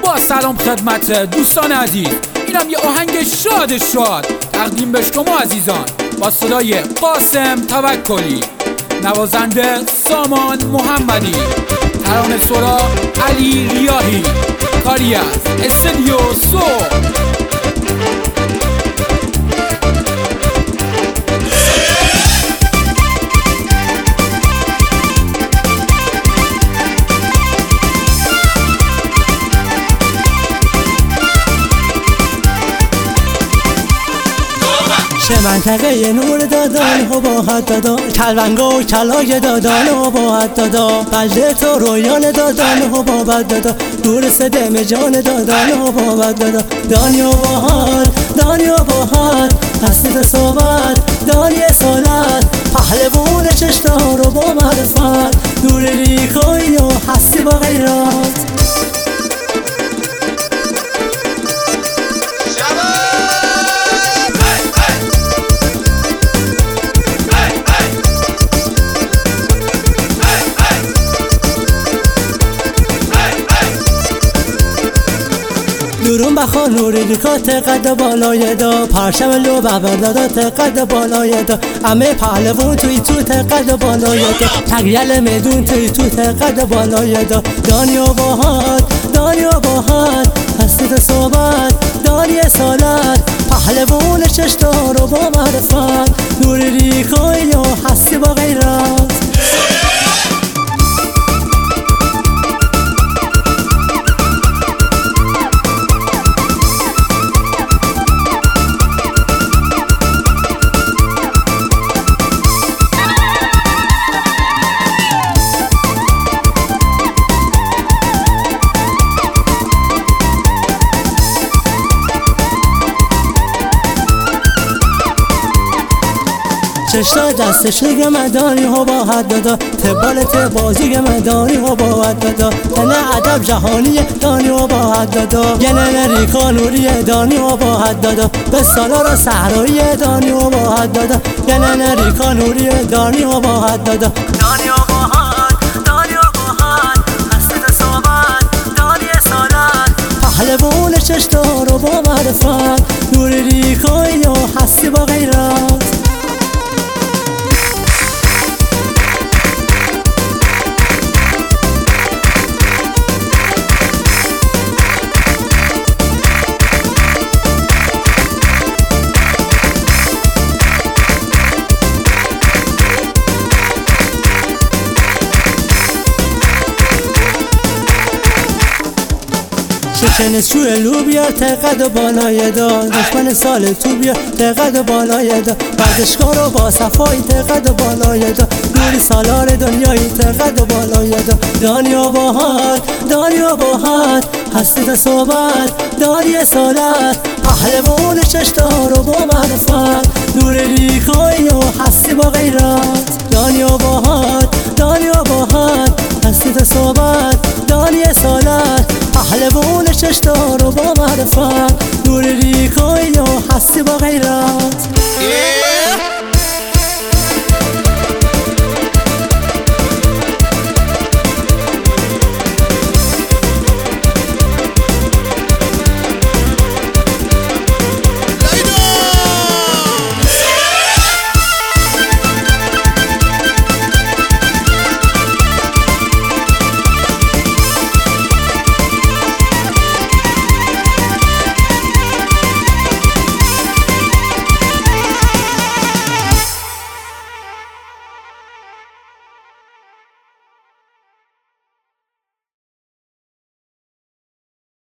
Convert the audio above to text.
با سلام خدمت دوستان عزیز، اینم یه آهنگ شاد تقدیم به شما عزیزان با صدای قاسم توکلی، نوازنده سامان محمدی، ترانه سرا علی ریاحی، کاری از استودیو سو. چه منطقه نور دادان حباحت دادا، کلونگا و کلای دادان حباحت دادا، بلده تو رویان دادان حبابت دادا، نور سدم جان دادان حبابت دادا. دانی حباحت هستید صحبت، دانی سالت پهلوون چشتار و با معرفت، نور ریکایی و هستی با غیرات. درون بخواه نوری لیکات قد بالای دا، پرشم لو ببردادات قد بالای دا، امه پهلوون توی تو قد بالای دا، تقیل میدون توی تو قد بالای دا. دانی و باحت هستید صحبت، دانی سالت پهلوون چشتار و با معرفت، نوری ریکایی و هستی با غیرت. چشتا دستش نگه مدانی حباحت دادا، تبالت بازی مدانی حباحت دادا، تنه ادب جهانی دانی حباحت دادا، گنه ریکا نوری دانی حباحت دادا، به سالار صحرایی دانی حباحت دادا، گنه ریکا نوری دانی حباحت دادا. دانی حباحت هستید صحبت، دانی سالت پهلوون چشتار و با معرفت، نور ریکایی و هستی با غیرت. شکن شوه لو بیار تقد بالای دا، دشمن سال تو بیار تقد بالای دا، ورزشکار و با صفایی تقد بالای دا، نوری سالار دنیایی تقد بالای دا. دانی و باحت هستید صحبت، دانی سالت پهلوون چشتار و با معرفت، نور ریکایی و هستی با غیرت. دانی و باحت هستید صحبت، دانی سالت پهلوون چشتار و با معرفت، نور ریکایی و هستی با غیرت.